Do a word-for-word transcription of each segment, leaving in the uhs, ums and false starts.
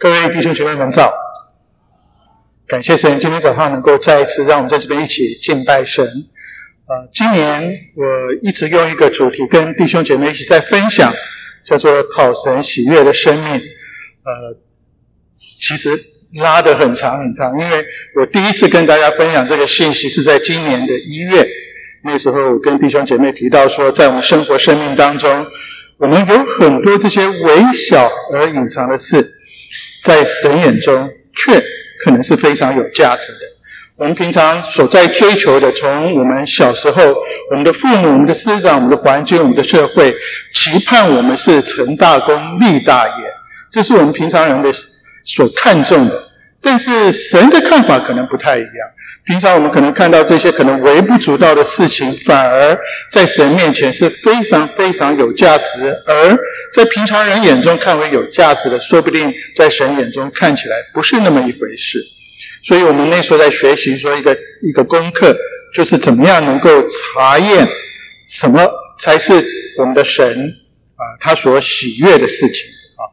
各位弟兄姐妹们早，感谢神今天早上能够再一次让我们在这边一起敬拜神。呃，今年我一直用一个主题跟弟兄姐妹一起在分享，叫做讨神喜悦的生命。呃，其实拉得很长很长，因为我第一次跟大家分享这个信息是在今年的一月，那时候我跟弟兄姐妹提到说，在我们生活生命当中，我们有很多这些微小而隐藏的事，在神眼中却可能是非常有价值的。我们平常所在追求的，从我们小时候，我们的父母、我们的师长、我们的环境、我们的社会，期盼我们是成大功、立大业，这是我们平常人的所看重的。但是神的看法可能不太一样。平常我们可能看到这些可能微不足道的事情，反而在神面前是非常非常有价值，而在平常人眼中看为有价值的，说不定在神眼中看起来不是那么一回事。所以我们那时候在学习说一个一个功课，就是怎么样能够查验什么才是我们的神啊他所喜悦的事情啊。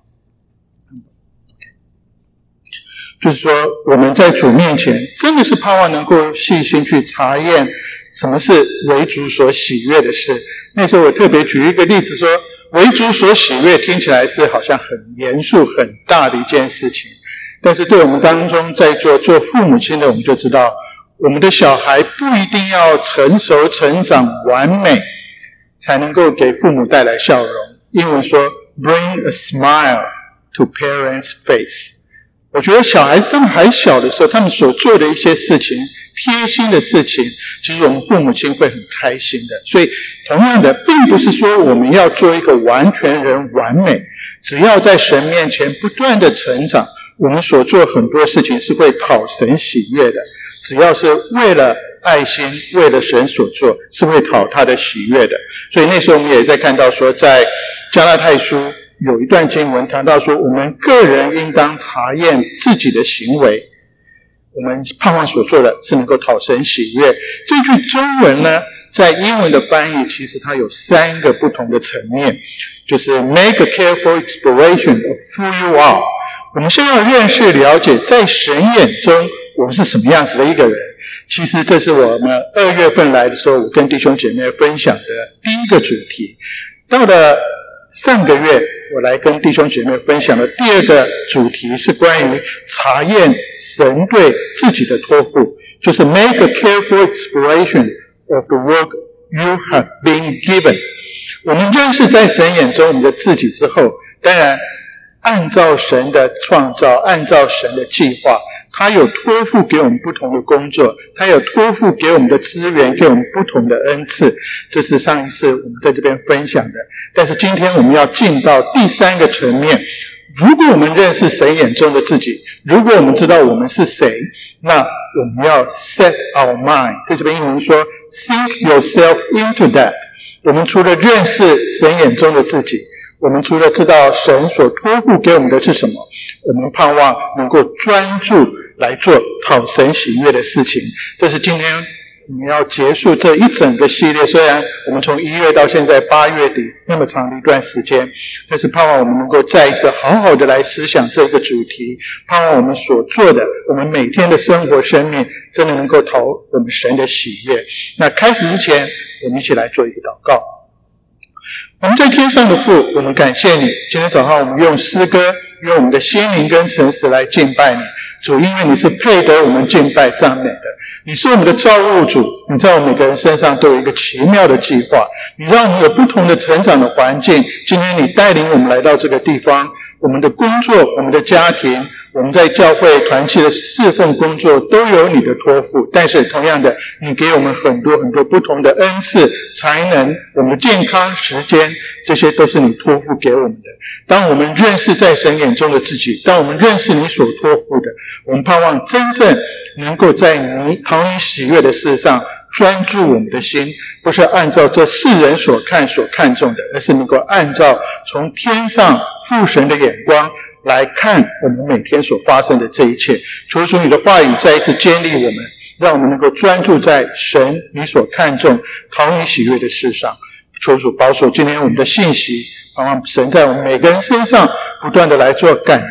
就是说我们在主面前真的是盼望能够细心去查验什么是为主所喜悦的事。那时候我特别举一个例子说，为主所喜悦听起来是好像很严肃很大的一件事情，但是对我们当中在座做父母亲的，我们就知道我们的小孩不一定要成熟成长完美才能够给父母带来笑容。英文说 bring a smile to parents' face。 我觉得小孩子他们还小的时候，他们所做的一些事情，贴心的事情，其实我们父母亲会很开心的。所以同样的，并不是说我们要做一个完全人完美，只要在神面前不断的成长，我们所做很多事情是会讨神喜悦的，只要是为了爱心，为了神所做，是会讨他的喜悦的。所以那时候我们也在看到说，在加拉太书有一段经文谈到说，我们个人应当查验自己的行为，我们盼望所做的是能够讨神喜悦。这句中文呢，在英文的翻译其实它有三个不同的层面，就是 make a careful exploration of who you are。我们先要认识了解在神眼中我们是什么样子的一个人。其实这是我们二月份来的时候，我跟弟兄姐妹分享的第一个主题。到了上个月，我来跟弟兄姐妹分享的第二个主题是关于查验神对自己的托付，就是 make a careful exploration of the work you have been given。 我们认识在神眼中我们的自己之后，当然按照神的创造，按照神的计划，他有托付给我们不同的工作，他有托付给我们的资源，给我们不同的恩赐。这是上一次我们在这边分享的。但是今天我们要进到第三个层面，如果我们认识神眼中的自己，如果我们知道我们是谁，那我们要 set our mind， 在这边英文说 sink yourself into that。 我们除了认识神眼中的自己，我们除了知道神所托付给我们的是什么，我们盼望能够专注来做讨神喜悦的事情。这是今天我们要结束这一整个系列，虽然我们从一月到现在八月底那么长的一段时间，但是盼望我们能够再一次好好的来思想这个主题，盼望我们所做的，我们每天的生活生命真的能够讨我们神的喜悦。那开始之前，我们一起来做一个祷告。我们在天上的父，我们感谢你，今天早上我们用诗歌，用我们的心灵跟诚实来敬拜你。主，因为你是配得我们敬拜赞美的，你是我们的造物主，你在我们每个人身上都有一个奇妙的计划，你让我们有不同的成长的环境。今天你带领我们来到这个地方，我们的工作，我们的家庭，我们在教会团契的侍奉工作都有你的托付，但是同样的，你给我们很多很多不同的恩赐、才能，我们的健康、时间，这些都是你托付给我们的。当我们认识在神眼中的自己，当我们认识你所托付的，我们盼望真正能够在你讨你喜悦的事上专注我们的心，不是按照这世人所看所看重的，而是能够按照从天上父神的眼光来看我们每天所发生的这一切。求主你的话语再一次坚立我们，让我们能够专注在神你所看重讨你喜悦的事上。求主保守今天我们的信息，盼望神在我们每个人身上不断的来做感动，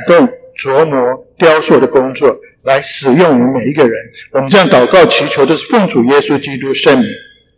琢磨雕塑的工作来使用我们每一个人。我们这样祷告祈求都是奉主耶稣基督圣名。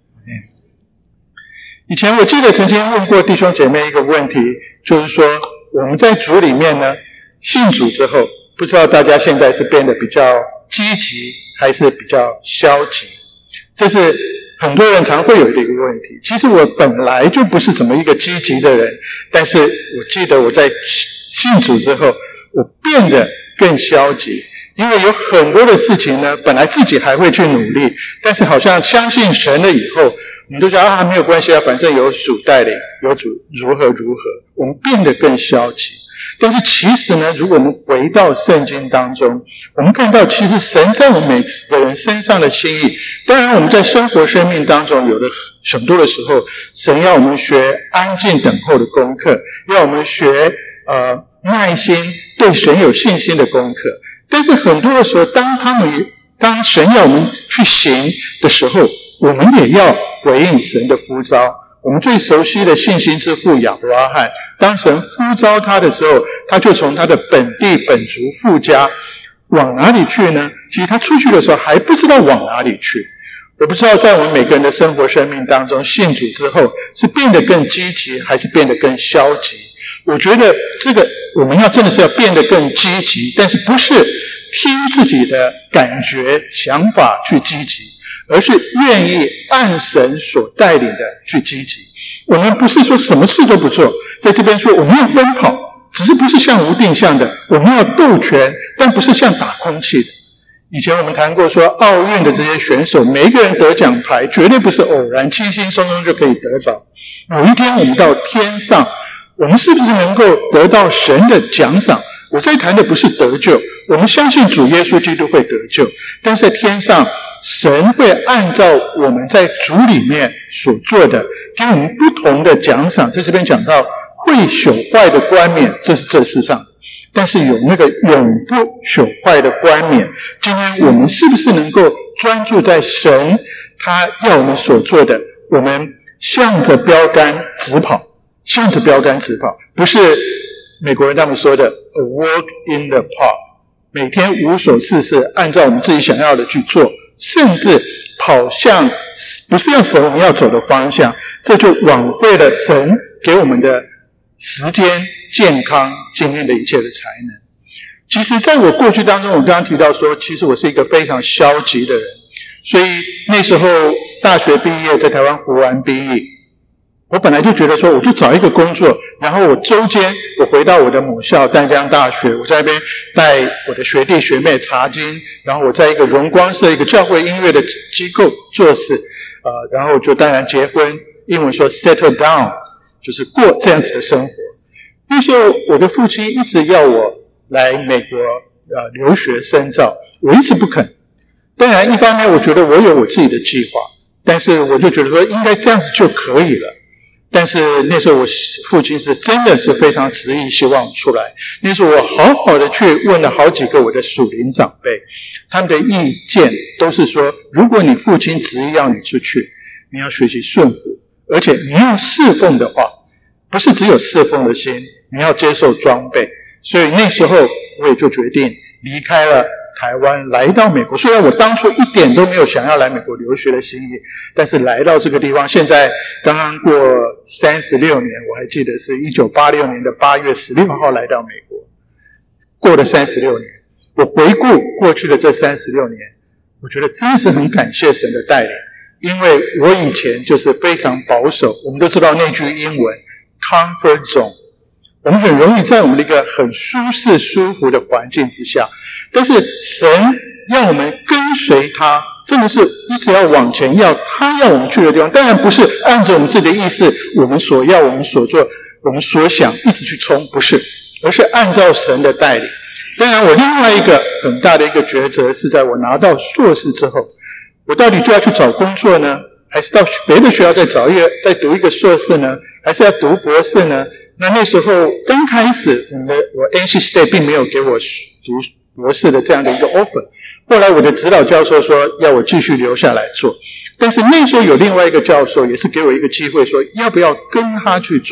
以前我记得曾经问过弟兄姐妹一个问题，就是说我们在主里面呢，信主之后，不知道大家现在是变得比较积极还是比较消极。这是很多人常会有的一个问题。其实我本来就不是怎么一个积极的人，但是我记得我在信主之后，我变得更消极，因为有很多的事情呢，本来自己还会去努力，但是好像相信神了以后，我们都说啊没有关系啊，反正有主带领，有主如何如何，我们变得更消极。但是其实呢，如果我们回到圣经当中，我们看到其实神在我们每个人身上的心意，当然我们在生活生命当中有的很多的时候，神要我们学安静等候的功课，要我们学呃耐心对神有信心的功课。但是很多的时候，当他们当神要我们去行的时候，我们也要回应神的呼召。我们最熟悉的信心之父亚伯拉罕，当神呼召他的时候，他就从他的本地本族父家往哪里去呢？其实他出去的时候还不知道往哪里去。我不知道在我们每个人的生活生命当中，信主之后是变得更积极还是变得更消极。我觉得这个我们要真的是要变得更积极，但是不是听自己的感觉想法去积极，而是愿意按神所带领的去积极。我们不是说什么事都不做，在这边说我们要奔跑，只是不是像无定向的，我们要斗拳，但不是像打空气的。以前我们谈过说，奥运的这些选手，每一个人得奖牌绝对不是偶然，轻轻松松就可以得着。有一天我们到天上，我们是不是能够得到神的奖赏？我在谈的不是得救，我们相信主耶稣基督会得救，但是在天上神会按照我们在主里面所做的，给我们不同的奖赏。在这边讲到会朽坏的冠冕，这是这世上，但是有那个永不朽坏的冠冕。今天我们是不是能够专注在神他要我们所做的，我们向着标杆直跑，向着标杆直跑，不是美国人他们说的 a walk in the park， 每天无所事事，按照我们自己想要的去做，甚至跑向不是要神我们要走的方向，这就枉费了神给我们的时间、健康、今天的一切的才能。其实在我过去当中，我刚刚提到说，其实我是一个非常消极的人，所以那时候大学毕业，在台湾服完兵役，我本来就觉得说，我就找一个工作，然后我周间我回到我的母校淡江大学，我在那边带我的学弟学妹查经，然后我在一个荣光社一个教会音乐的机构做事，呃，然后就当然结婚，英文说 settle down， 就是过这样子的生活。那时候我的父亲一直要我来美国呃留学深造，我一直不肯。当然一方面我觉得我有我自己的计划，但是我就觉得说应该这样子就可以了。但是那时候我父亲是真的是非常执意希望出来。那时候我好好的去问了好几个我的属灵长辈，他们的意见都是说，如果你父亲执意要你出去，你要学习顺服，而且你要侍奉的话，不是只有侍奉的心，你要接受装备。所以那时候我也就决定离开了台湾，来到美国。虽然我当初一点都没有想要来美国留学的心意，但是来到这个地方，现在刚刚过三十六年，我还记得是一九八六年的八月十六号来到美国，过了三十六年。我回顾过去的这三十六年，我觉得真的是很感谢神的带领，因为我以前就是非常保守。我们都知道那句英文 comfort zone， 我们很容易在我们的一个很舒适舒服的环境之下，但是神让我们跟随他，真的是一直要往前，要他要我们去的地方。当然不是按照我们自己的意思，我们所要我们所做我们所想一直去冲，不是，而是按照神的带领。当然我另外一个很大的一个抉择是在我拿到硕士之后，我到底就要去找工作呢，还是到别的学校再找一个再读一个硕士呢，还是要读博士呢？那那时候刚开始我的我 N C State 并没有给我读博士的这样的一个 offer， 后来我的指导教授说要我继续留下来做，但是那时候有另外一个教授也是给我一个机会，说要不要跟他去做。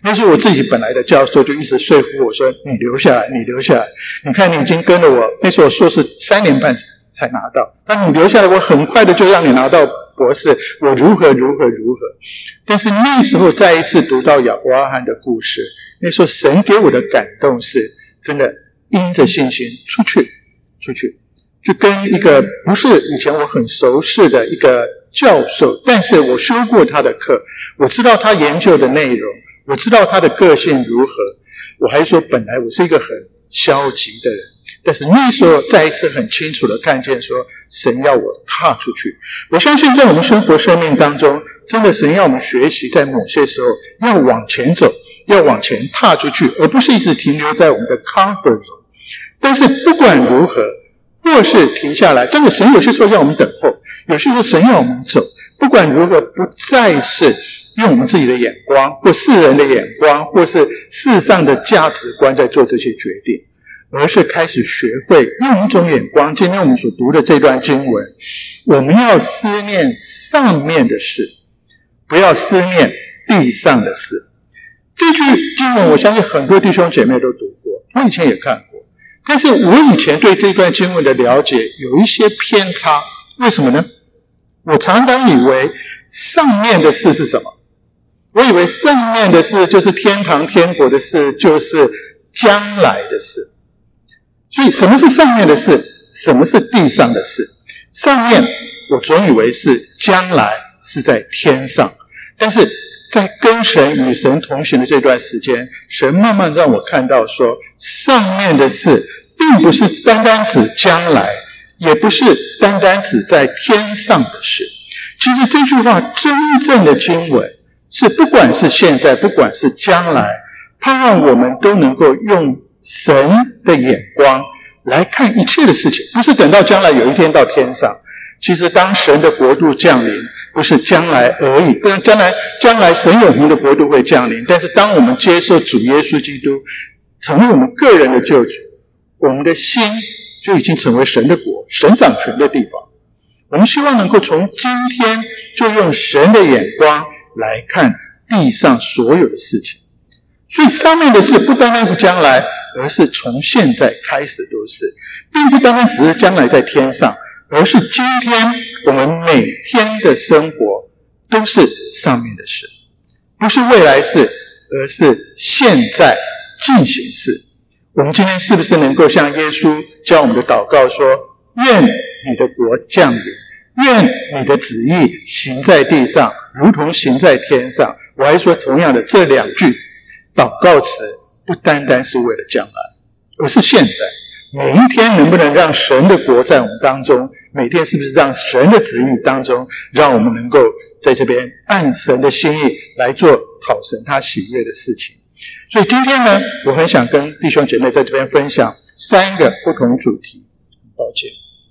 那时候我自己本来的教授就一直说服我说，你留下来，你留下来，你看你已经跟了我，那时候我硕士三年半才拿到，但你留下来，我很快的就让你拿到博士，我如何如何如何。但是那时候再一次读到亚伯拉罕的故事，那时候神给我的感动是真的因着信心出去出去，就跟一个不是以前我很熟识的一个教授，但是我修过他的课，我知道他研究的内容，我知道他的个性如何。我还说本来我是一个很消极的人，但是那时候再一次很清楚的看见说神要我踏出去。我相信在我们生活生命当中，真的神要我们学习在某些时候要往前走，要往前踏出去，而不是一直停留在我们的 comfort zone。 但是不管如何，或是停下来，真的神有些时候要我们等候，有些时候神要我们走，不管如何，不再是用我们自己的眼光或世人的眼光或是世上的价值观在做这些决定，而是开始学会用一种眼光。今天我们所读的这段经文，我们要思念上面的事，不要思念地上的事。这句经文我相信很多弟兄姐妹都读过，我以前也看过，但是我以前对这段经文的了解有一些偏差。为什么呢？我常常以为上面的事是什么？我以为上面的事就是天堂天国的事，就是将来的事。所以什么是上面的事？什么是地上的事？上面我总以为是将来，是在天上，但是在跟神与神同行的这段时间，神慢慢让我看到说，上面的事并不是单单指将来，也不是单单指在天上的事。其实这句话真正的经文是不管是现在，不管是将来，它让我们都能够用神的眼光来看一切的事情，不是等到将来有一天到天上。其实当神的国度降临，不是将来而已，当然将来将来神永恒的国度会降临，但是当我们接受主耶稣基督成为我们个人的救主，我们的心就已经成为神的国，神掌权的地方。我们希望能够从今天就用神的眼光来看地上所有的事情。所以上面的事不单单是将来，而是从现在开始都是，并不单单只是将来在天上，而是今天我们每天的生活都是上面的事，不是未来事，而是现在进行式。我们今天是不是能够像耶稣教我们的祷告说，愿你的国降临，愿你的旨意行在地上，如同行在天上。我还说同样的，这两句祷告词不单单是为了将来，而是现在。每一天能不能让神的国在我们当中，每天是不是让神的旨意当中，让我们能够在这边按神的心意来做讨神他喜悦的事情。所以今天呢，我很想跟弟兄姐妹在这边分享三个不同主题。抱歉。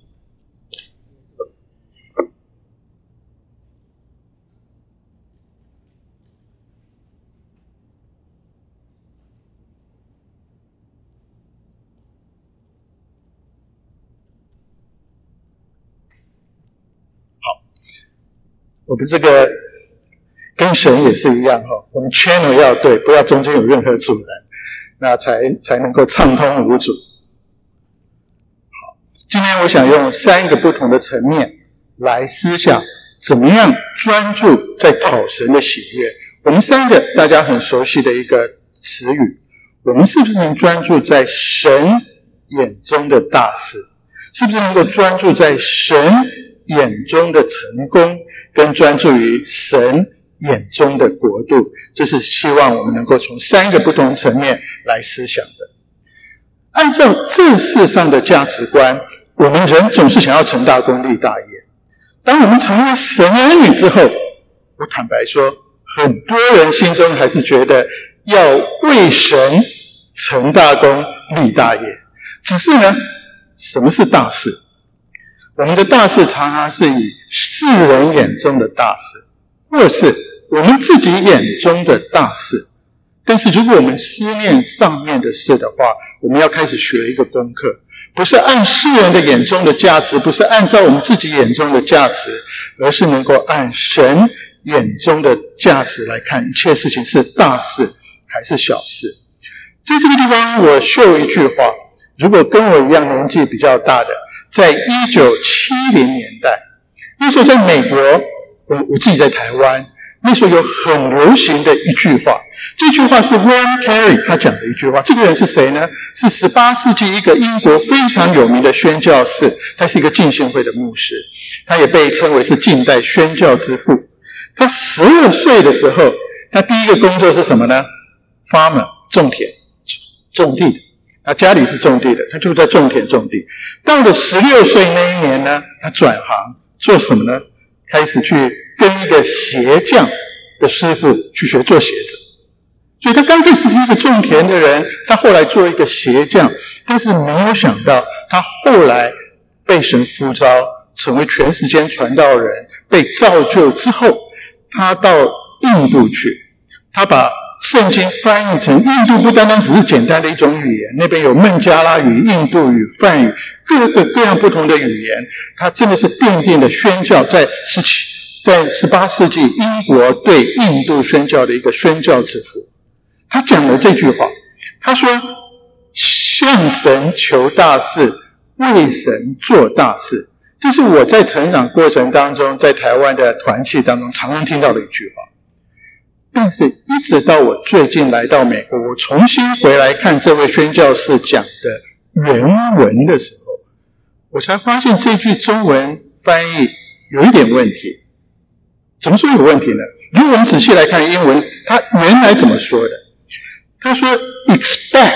好，我们这个跟神也是一样哈，我们 channel 要对，不要中间有任何阻拦，那才才能够畅通无阻。好，今天我想用三个不同的层面来思想，怎么样专注在讨神的喜悦。我们三个大家很熟悉的一个词语，我们是不是能专注在神眼中的大事？是不是能够专注在神眼中的成功，跟专注于神眼中的国度？这是希望我们能够从三个不同层面来思想的。按照这世上的价值观，我们人总是想要成大功立大业。当我们成为神儿女之后，我坦白说，很多人心中还是觉得要为神成大功立大业。只是呢，什么是大事？我们的大事常常是以世人眼中的大事，或是我们自己眼中的大事。但是如果我们思念上面的事的话，我们要开始学一个功课，不是按世人的眼中的价值，不是按照我们自己眼中的价值，而是能够按神眼中的价值来看一切事情是大事还是小事？在这个地方我秀一句话，如果跟我一样年纪比较大的，在一九七零年代，那时候在美国，我我自己在台湾，那时候有很流行的一句话，这句话是 William Carey 他讲的一句话。这个人是谁呢？是十八世纪一个英国非常有名的宣教士，他是一个浸信会的牧师，他也被称为是近代宣教之父。他十二岁的时候，他第一个工作是什么呢？ Farmer 种田种地的，他家里是种地的，他就在种田种地。到了十六岁那一年呢，他转行做什么呢？开始去跟一个鞋匠的师傅去学做鞋子。所以他刚开始是一个种田的人，他后来做一个鞋匠，但是没有想到他后来被神呼召成为全时间传道人，被造就之后，他到印度去，他把圣经翻译成印度不单单只是简单的一种语言，那边有孟加拉语、印度语、梵语，各个各样不同的语言，他真的是奠定了宣教在十七在十八世纪英国对印度宣教的一个宣教之父。他讲了这句话，他说：向神求大事，为神做大事。这是我在成长过程当中，在台湾的团契当中常常听到的一句话。但是一直到我最近来到美国，我重新回来看这位宣教士讲的原文的时候，我才发现这句中文翻译有一点问题。怎么说有问题呢？如果我们仔细来看英文，他原来怎么说的？他说 expect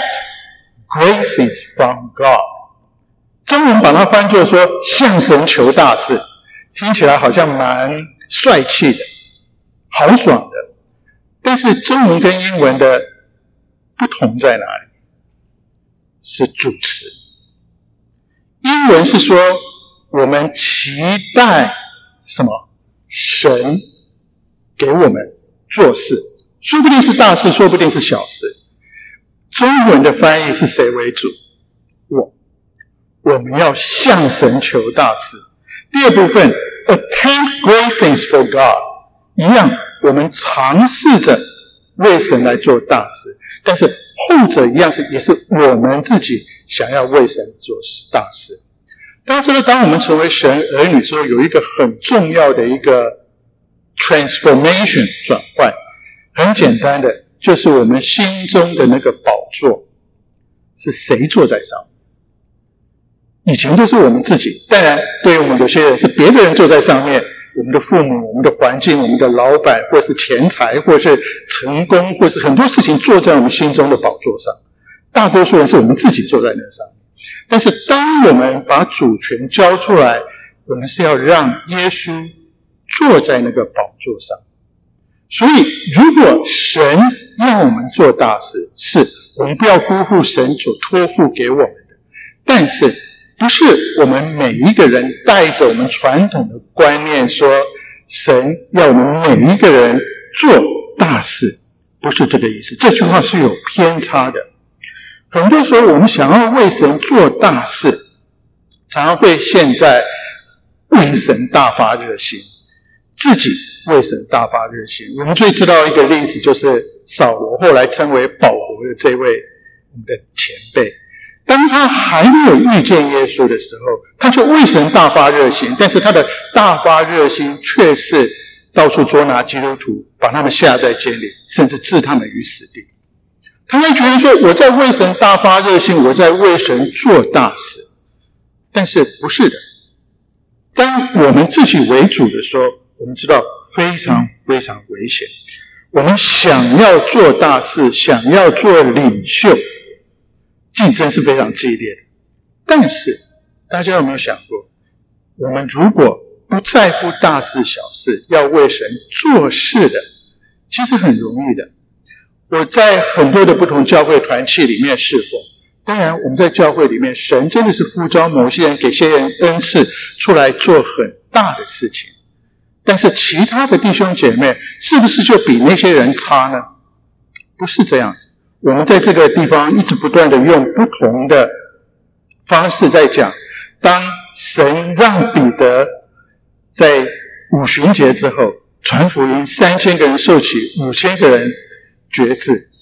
graces from God， 中文把它翻作说向神求大事，听起来好像蛮帅气的，豪爽的。但是中文跟英文的不同在哪里？是主词。英文是说我们期待什么？神给我们做事，说不定是大事，说不定是小事。中文的翻译是谁为主？我。我们要向神求大事。第二部分 attempt great things for God， 一样，我们尝试着为神来做大事，但是后者一样是也是我们自己想要为神做大事。大家知道，当我们成为神儿女之后，有一个很重要的一个 transformation 转换，很简单的，就是我们心中的那个宝座是谁坐在上面？以前都是我们自己，当然对于我们有些人是别的人坐在上面，我们的父母、我们的环境、我们的老板，或是钱财，或是成功，或是很多事情坐在我们心中的宝座上。大多数人是我们自己坐在那上面。但是当我们把主权交出来，我们是要让耶稣坐在那个宝座上。所以如果神要我们做大事，是我们不要辜负神所托付给我们的，但是不是我们每一个人带着我们传统的观念说神要我们每一个人做大事，不是这个意思。这句话是有偏差的。很多时候我们想要为神做大事，常常会陷在为神大发热心，自己为神大发热心。我们最知道一个例子，就是扫罗后来称为保罗的这位我们的前辈。当他还没有遇见耶稣的时候，他就为神大发热心，但是他的大发热心却是到处捉拿基督徒，把他们下在监里，甚至置他们于死地。他会觉得说，我在为神大发热心，我在为神做大事。但是不是的，当我们自己为主的时候，我们知道非常非常危险。我们想要做大事，想要做领袖，竞争是非常激烈的。但是大家有没有想过，我们如果不在乎大事小事，要为神做事的，其实很容易的。我在很多的不同教会团契里面侍奉，当然我们在教会里面，神真的是呼召某些人，给些人恩赐出来做很大的事情。但是其他的弟兄姐妹是不是就比那些人差呢？不是这样子。我们在这个地方一直不断的用不同的方式在讲，当神让彼得在五旬节之后传福音，三千个人受洗，五千个人决志，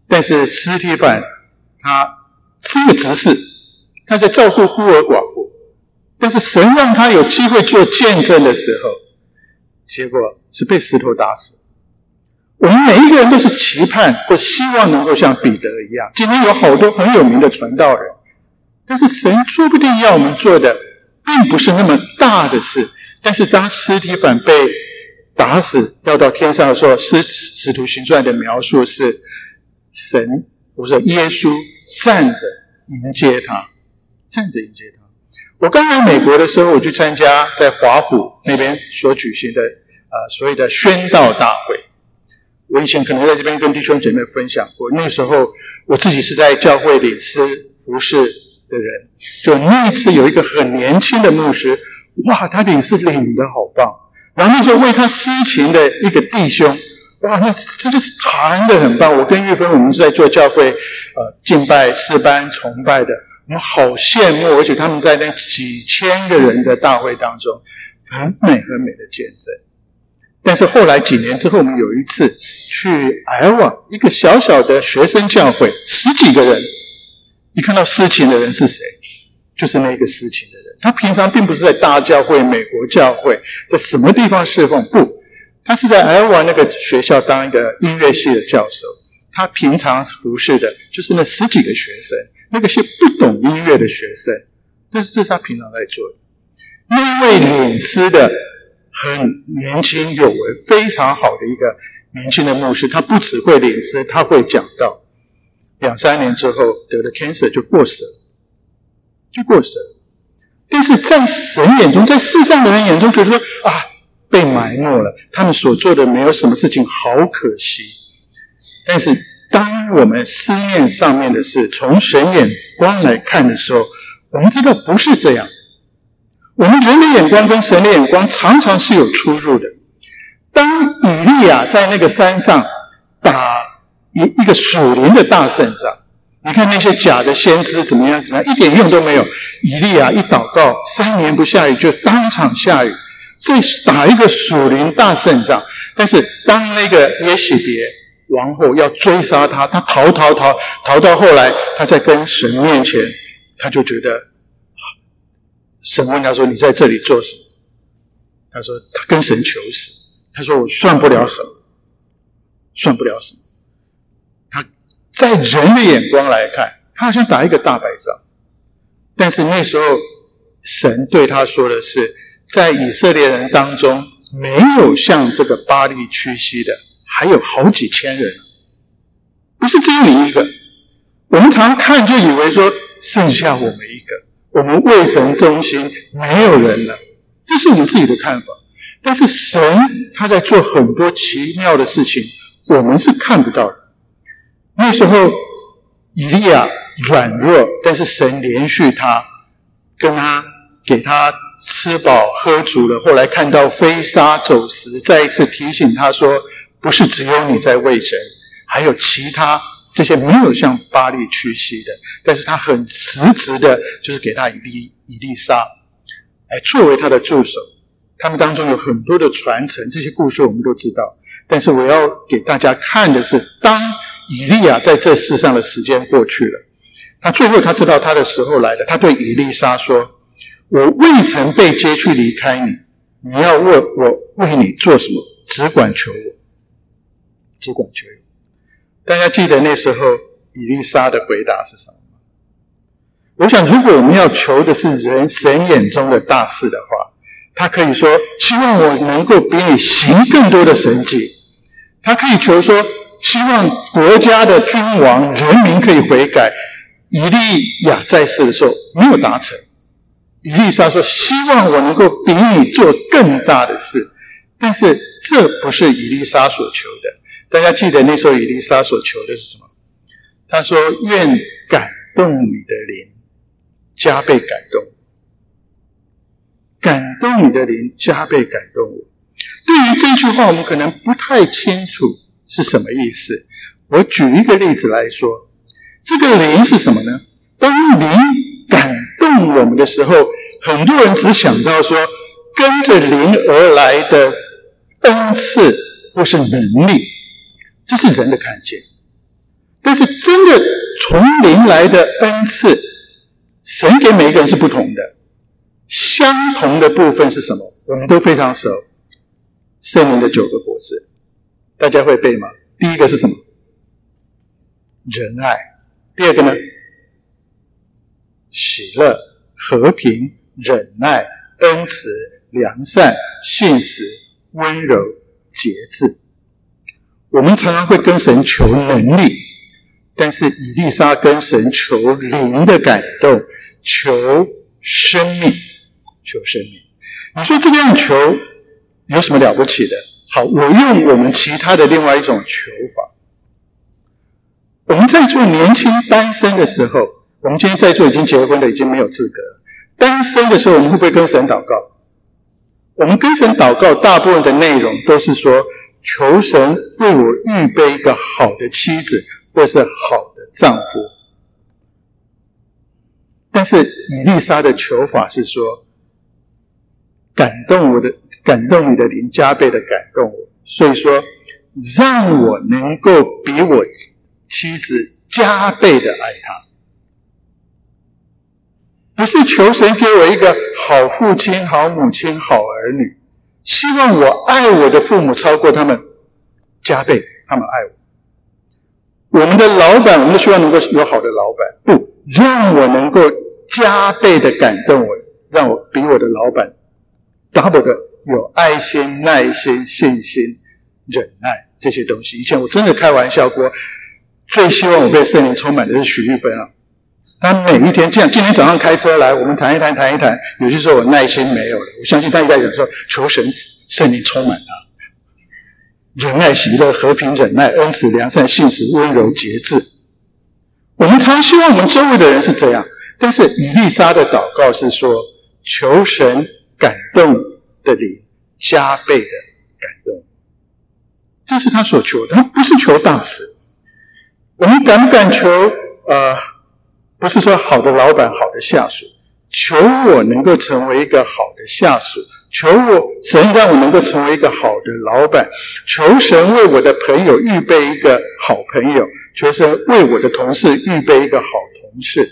但是司提反他是一个执事，他在照顾孤儿寡妇，但是神让他有机会做见证的时候，结果是被石头打死。我们每一个人都是期盼或希望能够像彼得一样，今天有好多很有名的传道人，但是神说不定要我们做的并不是那么大的事。但是当司提反被打死要到天上的时候，使使徒行传的描述是神或者耶稣站着迎接他，站着迎接他。我刚来美国的时候，我去参加在华府那边所举行的呃所谓的宣道大会。我以前可能在这边跟弟兄姐妹分享过，那时候我自己是在教会领师服侍的人，就那一次有一个很年轻的牧师，哇，他领事领得好棒，然后那时候为他司琴的一个弟兄，哇，那真的是弹得很棒。我跟玉芬我们是在做教会呃敬拜诗班崇拜的，我们好羡慕，而且他们在那几千个人的大会当中很美很美的见证。但是后来几年之后，我们有一次去埃尔瓦一个小小的学生教会，十几个人，你看到司琴的人是谁？就是那个司琴的人。他平常并不是在大教会美国教会在什么地方侍奉，不，他是在埃尔瓦那个学校当一个音乐系的教授。他平常服侍的就是那十几个学生，那个是不懂音乐的学生，但是这是他平常在做的。那位领诗的很年轻有为非常好的一个年轻的牧师，他不只会领诗，他会讲道。两三年之后得了 cancer 就过世了，就过世了。但是在神眼中，在世上的人眼中觉得说啊，被埋没了，他们所做的没有什么事情，好可惜。但是当我们思念上面的事，从神眼光来看的时候，我们知道不是这样。我们人的眼光跟神的眼光常常是有出入的。当以利亚在那个山上打一一个属灵的大胜仗，你看那些假的先知怎么样怎么样，一点用都没有。以利亚一祷告，三年不下雨就当场下雨，这打一个属灵大胜仗。但是当那个耶洗别王后要追杀他，他逃逃逃逃到后来，他在跟神面前，他就觉得神问他说：“你在这里做什么？”他说：“他跟神求死。”他说：“我算不了什么，算不了什么。”他在人的眼光来看，他好像打一个大败仗。但是那时候，神对他说的是，在以色列人当中，没有像这个巴力屈膝的，还有好几千人，不是只有你一个。我们常看就以为说，剩下我们一个。我们为神忠心，没有人了，这是我们自己的看法。但是神他在做很多奇妙的事情，我们是看不到的。那时候以利亚软弱，但是神连续他，跟他给他吃饱喝足了。后来看到飞沙走石，再一次提醒他说，不是只有你在为神，还有其他这些没有像巴力屈膝的，但是他很实质的，就是给他以利以利沙，来作为他的助手。他们当中有很多的传承，这些故事我们都知道。但是我要给大家看的是，当以利亚在这世上的时间过去了，他最后他知道他的时候来了，他对以利沙说：“我未曾被接去离开你，你要为我为你做什么？只管求我，只管求我。”大家记得那时候以利沙的回答是什么吗？我想如果我们要求的是人神眼中的大事的话，他可以说希望我能够比你行更多的神迹。他可以求说希望国家的君王人民可以悔改。以利亚在世的时候没有达成。以利沙说希望我能够比你做更大的事，但是这不是以利沙所求的。大家记得那时候以利沙所求的是什么？他说愿感动你的灵加倍感动，感动你的灵加倍感动我。对于这句话我们可能不太清楚是什么意思。我举一个例子来说，这个灵是什么呢？当灵感动我们的时候，很多人只想到说跟着灵而来的恩赐或是能力，这是人的看见。 但是真的从灵来的恩赐，神给每一个人是不同的。相同的部分是什么？我们都非常熟，圣灵的九个果子，大家会背吗？第一个是什么？仁爱。第二个呢？喜乐、和平、忍耐、恩慈、良善、信实、温柔、节制。我们常常会跟神求能力，但是以利沙跟神求灵的感动，求生命，求生命。你说这个样求有什么了不起的？好，我用我们其他的另外一种求法。我们在做年轻单身的时候，我们今天在座已经结婚的已经没有资格了。单身的时候，我们会不会跟神祷告？我们跟神祷告大部分的内容都是说，求神为我预备一个好的妻子，或是好的丈夫。但是以利沙的求法是说，感动我的，感动你的灵，加倍的感动我。所以说，让我能够比我妻子加倍的爱她。不是求神给我一个好父亲、好母亲、好儿女，希望我爱我的父母超过他们加倍，他们爱我。我们的老板，我们都希望能够有好的老板，不，让我能够加倍的感动我，让我比我的老板 double 的有爱心、耐心、信心、忍耐这些东西。以前我真的开玩笑过，最希望我被圣灵充满的是许玉芬啊。他每一天这样，今天早上开车来，我们谈一谈谈一谈，有些时候我耐心没有了，我相信他一直在讲说，求神圣灵充满他，仁爱、喜乐、和平、忍耐、恩慈、良善、信实、温柔、节制。我们常希望我们周围的人是这样，但是以利沙的祷告是说，求神感动的灵加倍的感动，这是他所求的，他不是求大事。我们敢不敢求呃？不是说好的老板、好的下属，求我能够成为一个好的下属，求我神让我能够成为一个好的老板，求神为我的朋友预备一个好朋友，求神为我的同事预备一个好同事，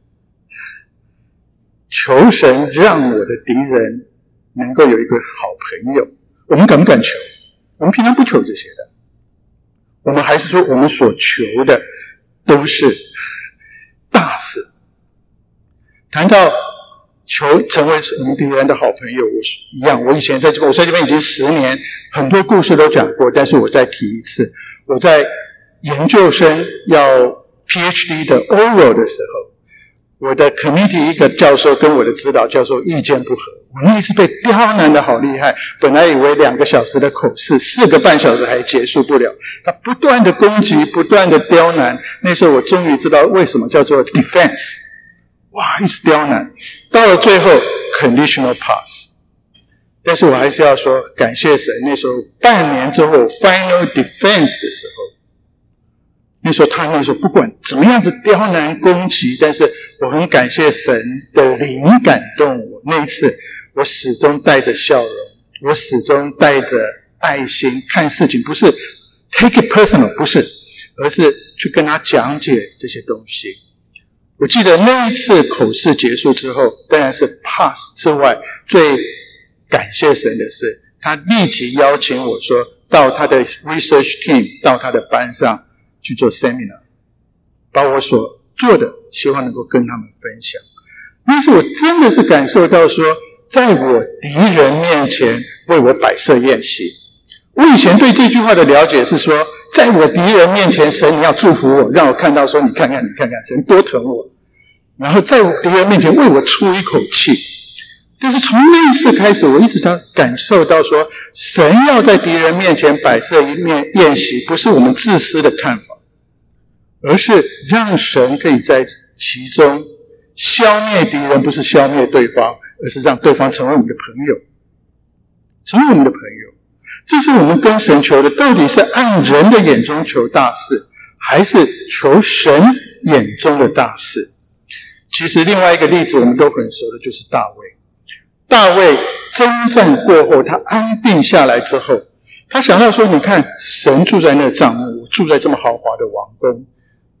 求神让我的敌人能够有一个好朋友。我们敢不敢求？我们平常不求这些的，我们还是说我们所求的都是大事。谈到求成为我们敌人的好朋友，我一样，我以前在这边，我在这边已经十年，很多故事都讲过，但是我再提一次，我在研究生要 P H D 的 oral 的时候，我的 committee 一个教授跟我的指导教授意见不合，我那一次被刁难的好厉害，本来以为两个小时的口试，四个半小时还结束不了，他不断的攻击，不断的刁难，那时候我终于知道为什么叫做 defense， 哇，一直刁难，到了最后 conditional pass。但是我还是要说感谢神，那时候半年之后 final defense 的时候，那时候他那时候不管怎么样子刁难攻击，但是我很感谢神的灵感动我。那一次我始终带着笑容，我始终带着爱心看事情，不是 take it personal， 不是，而是去跟他讲解这些东西。我记得那一次口试结束之后，当然是 pass 之外，最感谢神的是他立即邀请我说到他的 research team， 到他的班上去做 seminar， 把我所做的希望能够跟他们分享。那时我真的是感受到说，在我敌人面前为我摆设宴席。我以前对这句话的了解是说，在我敌人面前，神你要祝福我，让我看到说你看看你看看神多疼我，然后在我敌人面前为我出一口气。但是从那一次开始，我一直到感受到说，神要在敌人面前摆设一面宴席，不是我们自私的看法，而是让神可以在其中消灭敌人，不是消灭对方，而是让对方成为我们的朋友，成为我们的朋友。这是我们跟神求的，到底是按人的眼中求大事，还是求神眼中的大事？其实另外一个例子我们都很熟的，就是大卫。大卫征战过后，他安定下来之后，他想到说，你看神住在那帐幕，我住在这么豪华的王宫，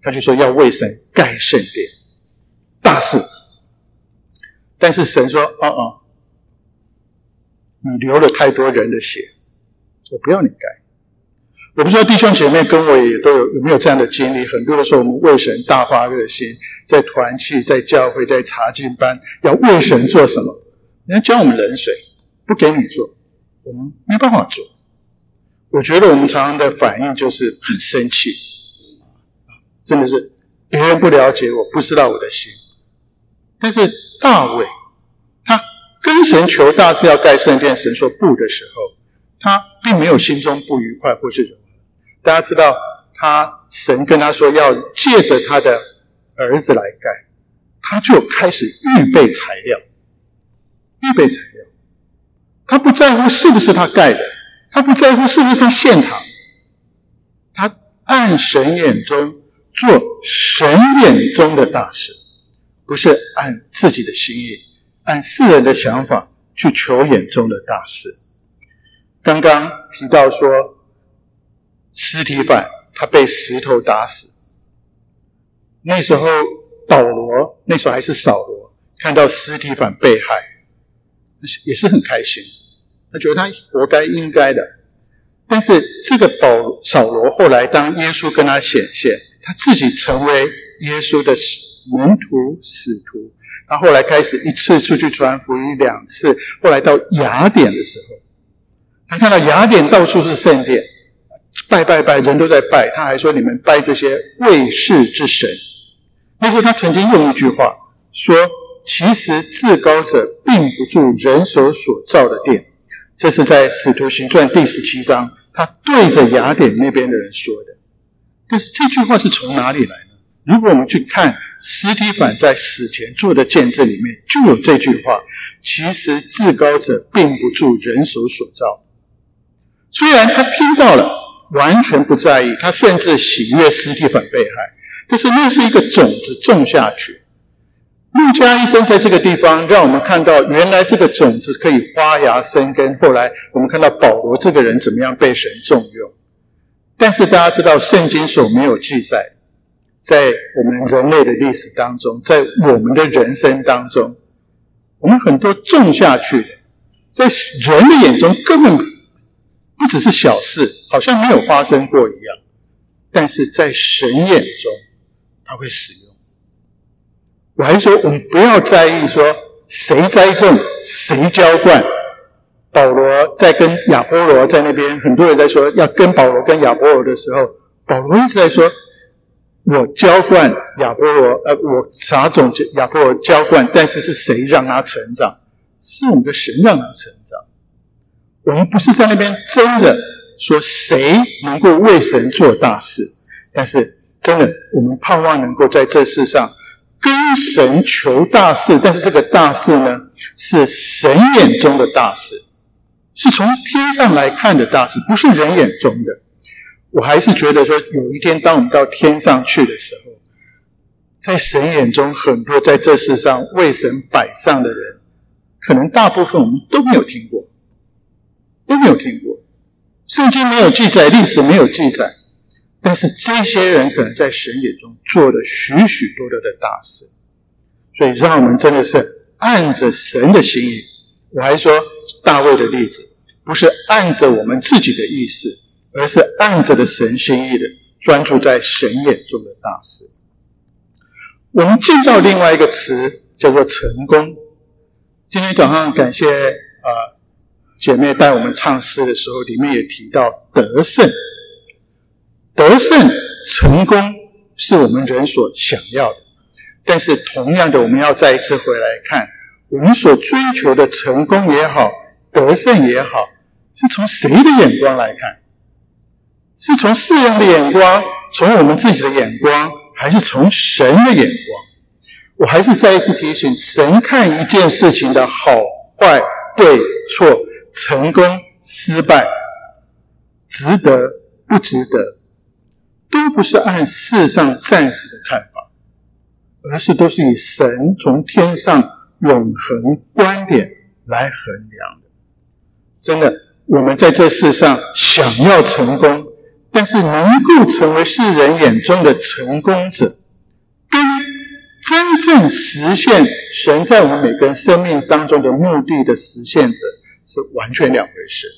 他就说要为神盖圣殿，大事。但是神说：哦哦，你流了太多人的血，我不要你盖。我不知道弟兄姐妹跟我也都有有没有这样的经历。很多的时候我们为神大发热心，在团契，在教会，在查经班，要为神做什么，人家浇我们冷水，不给你做，我们没办法做。我觉得我们常常的反应就是很生气，真的是别人不了解我，不知道我的心。但是大卫他跟神求大事要盖圣殿，神说不的时候，他并没有心中不愉快或是柔和。大家知道他神跟他说要借着他的儿子来盖，他就开始预备材料，预备材料。他不在乎是不是他盖的，他不在乎是不是他献堂，他按神眼中做神眼中的大事，不是按自己的心意，按世人的想法去求眼中的大事。刚刚提到说司提反他被石头打死，那时候保罗那时候还是扫罗，看到司提反被害也是很开心，他觉得他活该应该的。但是这个保扫罗后来当耶稣跟他显现，他自己成为耶稣的门徒使徒，他后来开始一次出去传福音，两次，后来到雅典的时候，他看到雅典到处是圣殿，拜拜拜，人都在拜，他还说你们拜这些未识之神。那时候他曾经用一句话说，其实至高者并不住人手所造的殿，这是在使徒行传第十七章他对着雅典那边的人说的。但是这句话是从哪里来呢？如果我们去看司提反在死前做的见证里面，就有这句话，其实至高者并不住人手所造。虽然他听到了完全不在意，他甚至喜悦司提反被害，但是那是一个种子种下去。路加医生在这个地方让我们看到原来这个种子可以发芽生根，后来我们看到保罗这个人怎么样被神重用。但是大家知道圣经所没有记载，在我们人类的历史当中，在我们的人生当中，我们很多种下去的，在人的眼中根本不只是小事，好像没有发生过一样，但是在神眼中他会使用。我还说我们不要在意说谁栽种谁浇灌。保罗在跟亚波罗在那边，很多人在说要跟保罗跟亚波罗的时候，保罗一直在说我浇灌亚波罗，呃，我撒种亚波罗浇灌，但是是谁让他成长？是我们的神让他成长。我们不是在那边争着说谁能够为神做大事，但是真的我们盼望能够在这世上跟神求大事，但是这个大事呢，是神眼中的大事，是从天上来看的大事，不是人眼中的。我还是觉得说，有一天当我们到天上去的时候，在神眼中很多在这世上为神摆上的人，可能大部分我们都没有听过，都没有听过。圣经没有记载，历史没有记载，但是这些人可能在神眼中做了许许多多的大事。所以让我们真的是按着神的心意。我还说大卫的例子，不是按着我们自己的意思，而是按着的神心意的，专注在神眼中的大事。我们进到另外一个词叫做成功。今天早上感谢呃姐妹带我们唱诗的时候，里面也提到得胜。得胜成功是我们人所想要的，但是同样的，我们要再一次回来看，我们所追求的成功也好，得胜也好，是从谁的眼光来看？是从世人的眼光，从我们自己的眼光，还是从神的眼光？我还是再一次提醒，神看一件事情的好坏对错，成功失败，值得不值得，都不是按世上暂时的看法，而是都是以神从天上永恒观点来衡量的。真的，我们在这世上想要成功， 但是能够成为世人眼中的成功者，跟真正实现神在我们每个人生命当中的目的的实现者是完全两回事，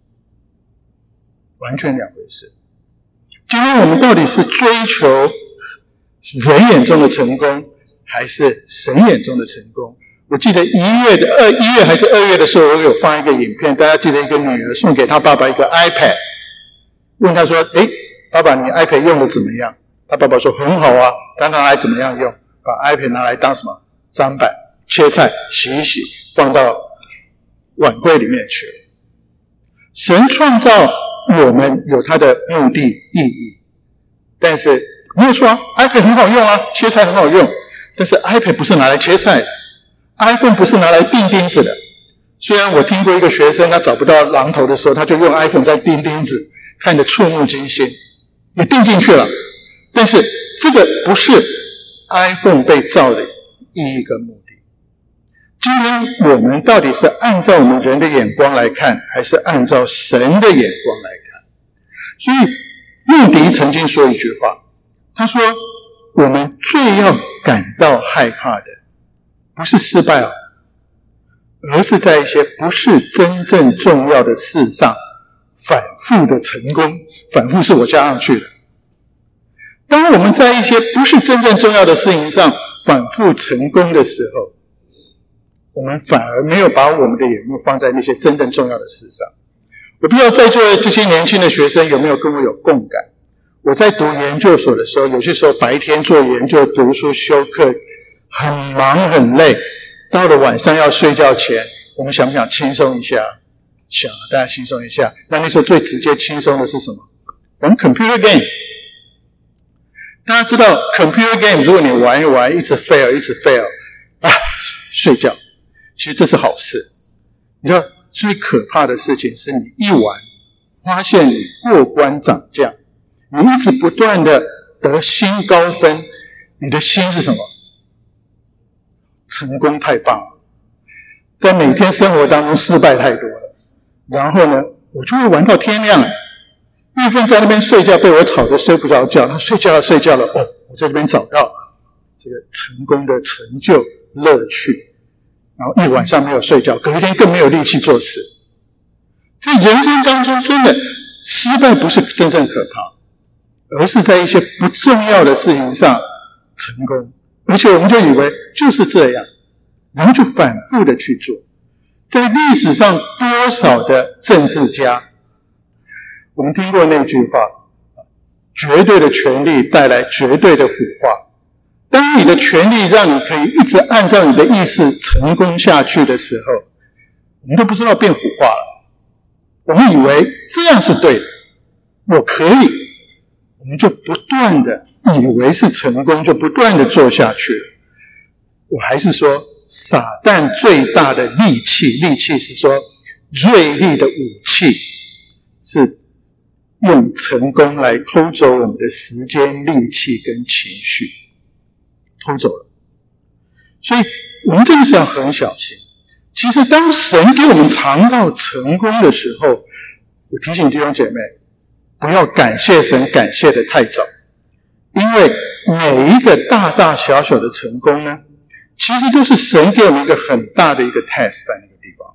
完全两回事。今天我们到底是追求人眼中的成功，还是神眼中的成功？我记得一月的二一月还是二月的时候，我有放一个影片，大家记得一个女儿送给她爸爸一个 iPad， 问他说：“诶，爸爸，你 iPad 用的怎么样？”他爸爸说：“很好啊。”他拿来怎么样用？把 iPad 拿来当什么？砧板，切菜，洗一洗，放到碗柜里面去。神创造我们有它的目的意义，但是没有错啊 ，iPad 很好用啊，切菜很好用，但是 iPad 不是拿来切菜的， iPhone 不是拿来钉钉子的。虽然我听过一个学生，他找不到榔头的时候，他就用 iPhone 在钉钉子，看得触目惊心，也钉进去了，但是这个不是 iPhone 被造的意义跟目的。今天我们到底是按照我们人的眼光来看，还是按照神的眼光来看？所以穆迪曾经说一句话，他说我们最要感到害怕的不是失败，而是在一些不是真正重要的事上反复的成功。反复是我加上去的。当我们在一些不是真正重要的事情上反复成功的时候，我们反而没有把我们的眼目放在那些真正重要的事上。我不知道在座的这些年轻的学生有没有跟我有共感。我在读研究所的时候，有些时候白天做研究、读书、修课，很忙很累，到了晚上要睡觉前，我们想不想轻松一下？想，大家轻松一下。那那时候最直接轻松的是什么？玩 computer game。大家知道 computer game 如果你玩一玩一直 fail 一直 fail 啊，睡觉，其实这是好事。你知道最可怕的事情是你一玩发现你过关斩将，你一直不断的得新高分，你的心是什么？成功太棒了，在每天生活当中失败太多了，然后呢我就会玩到天亮。玉凤在那边睡觉，被我吵得睡不着觉，他睡觉了睡觉了，哦，我在这边找到这个成功的成就乐趣，然后一晚上没有睡觉，隔一天更没有力气做事。在人生当中，真的失败不是真正可怕，而是在一些不重要的事情上成功，而且我们就以为就是这样，然后就反复的去做。在历史上多少的政治家，我们听过那句话，绝对的权力带来绝对的腐化。当你的权力让你可以一直按照你的意思成功下去的时候，我们都不知道变腐化了。我们以为这样是对的，我可以，我们就不断的以为是成功，就不断的做下去了。我还是说，撒旦最大的利器，利器是说锐利的武器，是用成功来偷走我们的时间、力气跟情绪，偷走了。所以我们真的是要很小心。其实当神给我们尝到成功的时候，我提醒弟兄姐妹，不要感谢神感谢得太早，因为每一个大大小小的成功呢，其实都是神给我们一个很大的一个 test 在那个地方。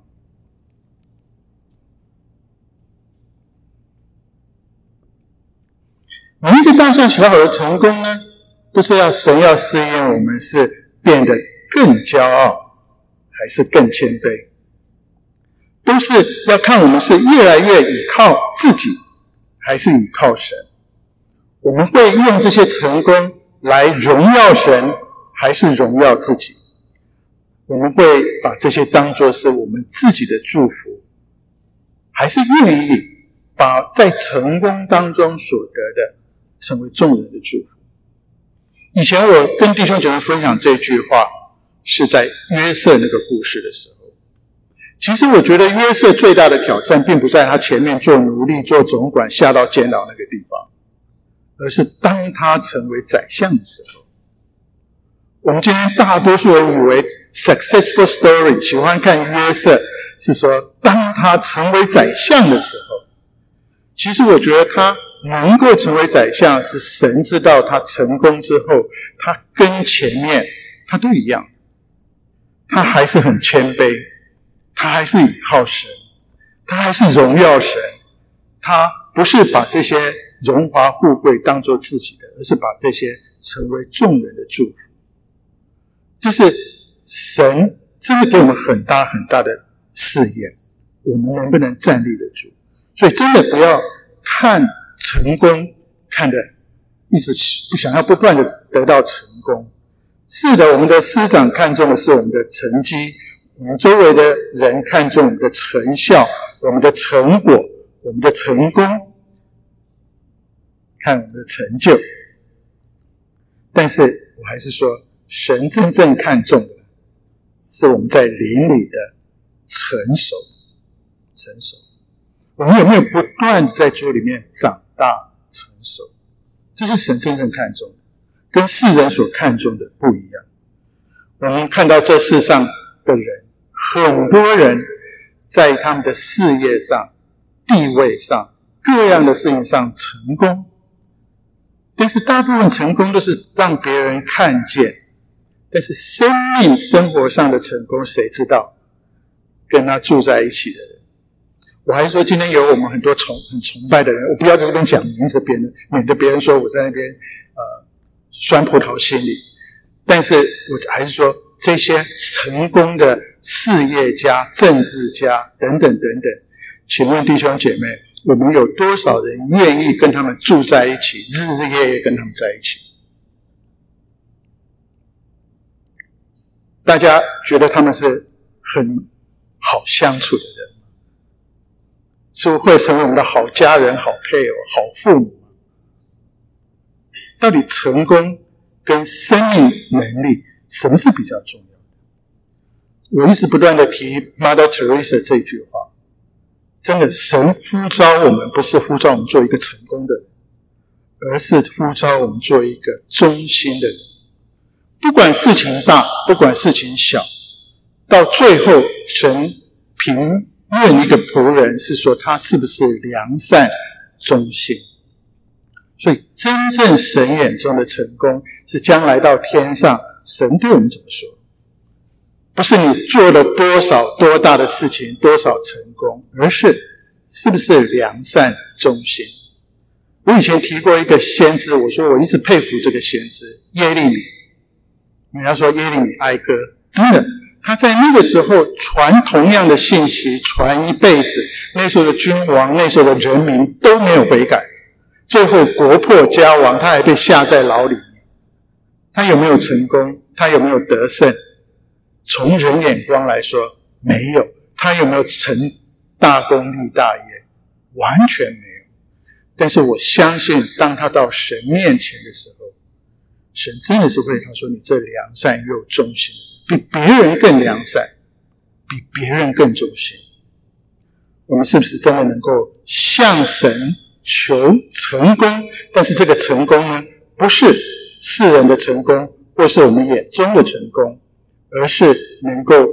每一个大大小小的成功呢，都是要神要试验我们是变得更骄傲，还是更谦卑，都是要看我们是越来越倚靠自己，还是倚靠神。我们会用这些成功来荣耀神，还是荣耀自己？我们会把这些当作是我们自己的祝福，还是愿意把在成功当中所得的成为众人的祝福？以前我跟弟兄姐妹分享这句话，是在约瑟那个故事的时候。其实我觉得约瑟最大的挑战并不在他前面做奴隶、做总管、下到监牢那个地方，而是当他成为宰相的时候。我们今天大多数人以为 successful story 喜欢看约瑟，是说当他成为宰相的时候。其实我觉得他能够成为宰相，是神知道他成功之后，他跟前面他都一样，他还是很谦卑，他还是倚靠神，他还是荣耀神，他不是把这些荣华富贵当作自己的，而是把这些成为众人的祝福。这是神真的给我们很大很大的试验，我们能不能站立得住？所以真的不要看成功看得一直不想要不断的得到成功。是的，我们的师长看重的是我们的成绩，我们周围的人看重我们的成效，我们的成果，我们的成功，看我们的成就。但是我还是说，神真正看重的是我们在灵里的成熟成熟。我们有没有不断的在主里面长大成熟？这是神真正看重的，跟世人所看重的不一样。我们看到这世上的人，很多人在他们的事业上、地位上、各样的事情上成功，但是大部分成功都是让别人看见，但是生命生活上的成功谁知道？跟他住在一起的人。我还是说今天有我们很多崇很崇拜的人，我不要在这边讲名字，别人免得别人说我在那边呃酸葡萄心理。但是我还是说，这些成功的事业家、政治家等等等等，请问弟兄姐妹，我们有多少人愿意跟他们住在一起，日日夜夜跟他们在一起？大家觉得他们是很好相处的人，是不是会成为我们的好家人、好配偶、好父母？到底成功跟生命能力，什么是比较重要的？我一直不断的提 Mother Teresa 这句话，真的，神呼召我们不是呼召我们做一个成功的人，而是呼召我们做一个忠心的人。不管事情大，不管事情小，到最后神评论一个仆人是说他是不是良善忠心。所以真正神眼中的成功，是将来到天上神对我们怎么说，不是你做了多少多大的事情，多少成功，而是是不是良善忠心。我以前提过一个先知，我说我一直佩服这个先知耶利米。人家说耶利米哀歌，真的，他在那个时候传同样的信息，传一辈子，那时候的君王，那时候的人民都没有悔改，最后国破家亡，他还被下在牢里面。他有没有成功？他有没有得胜？从人眼光来说，没有。他有没有成大功立大业？完全没有。但是我相信，当他到神面前的时候，神真的是会他说，你这良善又忠心，比别人更良善，比别人更忠心。我们是不是真的能够向神求成功？但是这个成功呢，不是世人的成功，或是我们眼中的成功，而是能够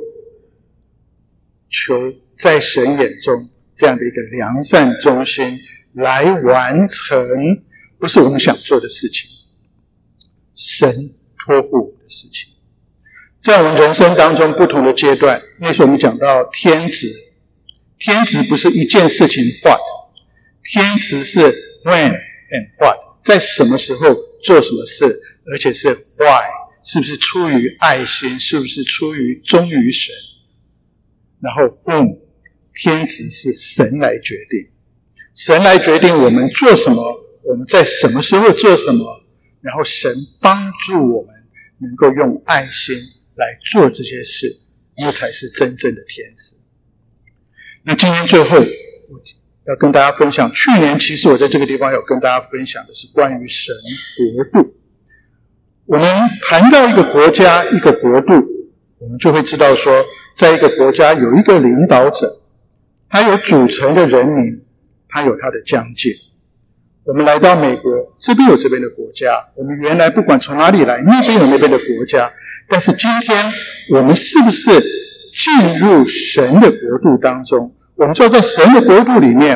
求在神眼中这样的一个良善忠心，来完成不是我们想做的事情，神托付我们的事情。在我们人生当中不同的阶段，那时候我们讲到天职，天职不是一件事情 what， 天职是 when and what， 在什么时候做什么事，而且是 why， 是不是出于爱心，是不是出于忠于神，然后 whom， 天职是神来决定，神来决定我们做什么，我们在什么时候做什么，然后神帮助我们能够用爱心来做这些事，那才是真正的天职。那今天最后我要跟大家分享，去年其实我在这个地方有跟大家分享的是关于神国度。我们谈到一个国家一个国度，我们就会知道说，在一个国家有一个领导者，他有组成的人民，他有他的疆界。我们来到美国，这边有这边的国家，我们原来不管从哪里来，那边有那边的国家，但是今天我们是不是进入神的国度当中？我们知道在神的国度里面